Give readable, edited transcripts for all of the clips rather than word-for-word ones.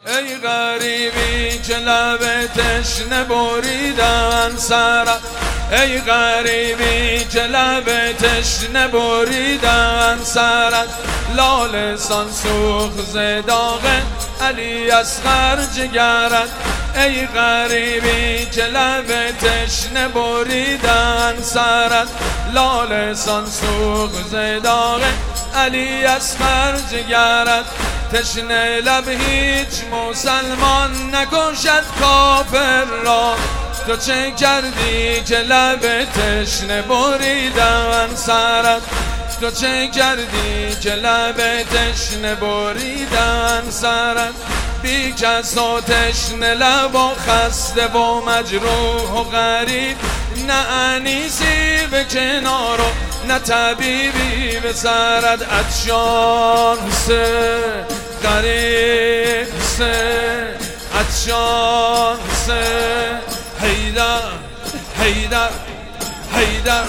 ای غریبی که لب تشنه بریدن سرت، ای غریبی که لب تشنه بریدن سرت، لالسان سوخت ز داغ علی اصغر جگرت، ای غریبی که لب تشنه بریدن سرت، لالسان سوخت ز داغ علی اصغر جگرت، تشنه لب هیچ مسلمان نکشد کافر را، تو چه کردی که لب تشنه بریدن سرت، تو چه کردی که لب تشنه بریدن سرت، بی کس و تشنه لب و خسته و مجروح و غریب، نه انیسی به کنار و نه طبیبی به سرت، عطشان سه غریب سه عطشان سه حیدر حیدر حیدر،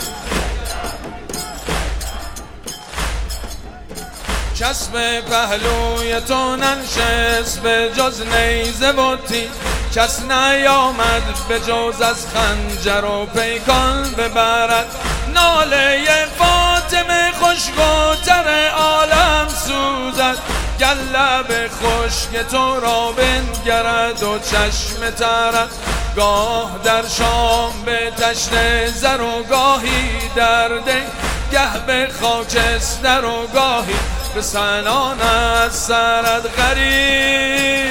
کس به پهلوی تو ننشست به جز نیزه و تیر، کس نیامد به جز از خنجر و پیکان ببرد، ناله فاطمه خوشگوتر عالم سوزد، گر لب خشک تو را بنگرد و چشم ترت، گاه در شام به تشت زر و گاهی در دی، گه به خاکستر و گاهی به سنان از سرت، غریب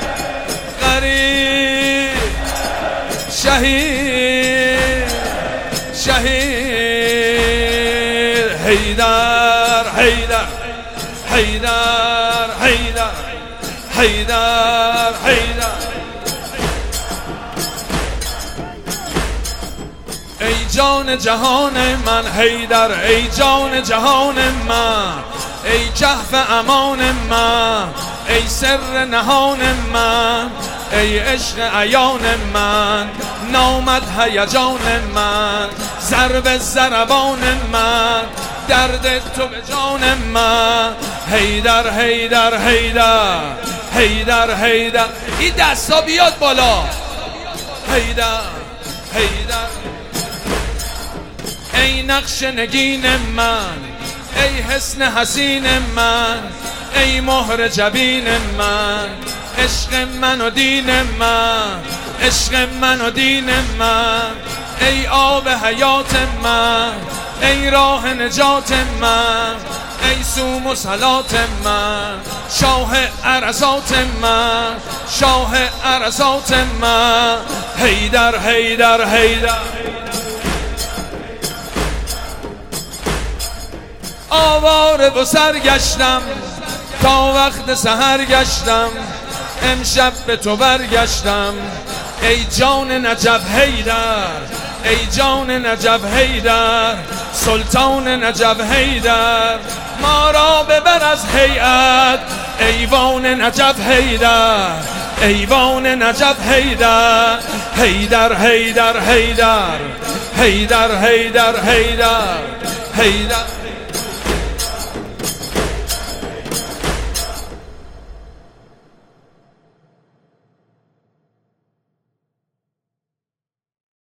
غریب شهید شهید، حیدر حیدر حیدر حیدر حیدر حیدر، ای جان جهان من حیدر، ای جان جهان من، ای کهف امان من، ای سر نهان من، ای عشق عیان من، نامد هیجان من، ضرب ضربان من، درد تو به جان من، حیدر حیدر حیدر حیدر حیدر، این دستا بیاد بالا، حیدر حیدر، ای نقش نگین من، ای حسن حسین من، ای مهر جبین من، عشق من و دین من، عشق من و دین من، ای آب حیات من، ای راه نجات من، ای سوم و صلات من، شاه عرصات من، شاه عرصات من، حیدر حیدر حیدر، آواره و سرگشتم تا وقت سحر گشتم، امشب به تو برگشتم، ای جان نجف حیدر، ای جان نجف حیدر، سلطان نجف حیدر، ما را ببر از هیئت، ایوان نجف حیدر، ایوان نجف حیدر، حیدر حیدر حیدر حیدر حیدر حیدر حیدر.